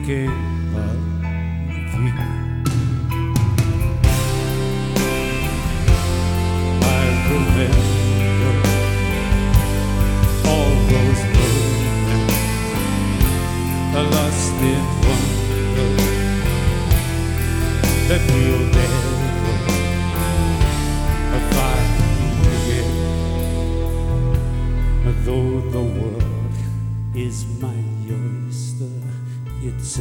thinking of you. I remember all those moments lost in wonder that we'll never find again. Though the world is my oyster, it's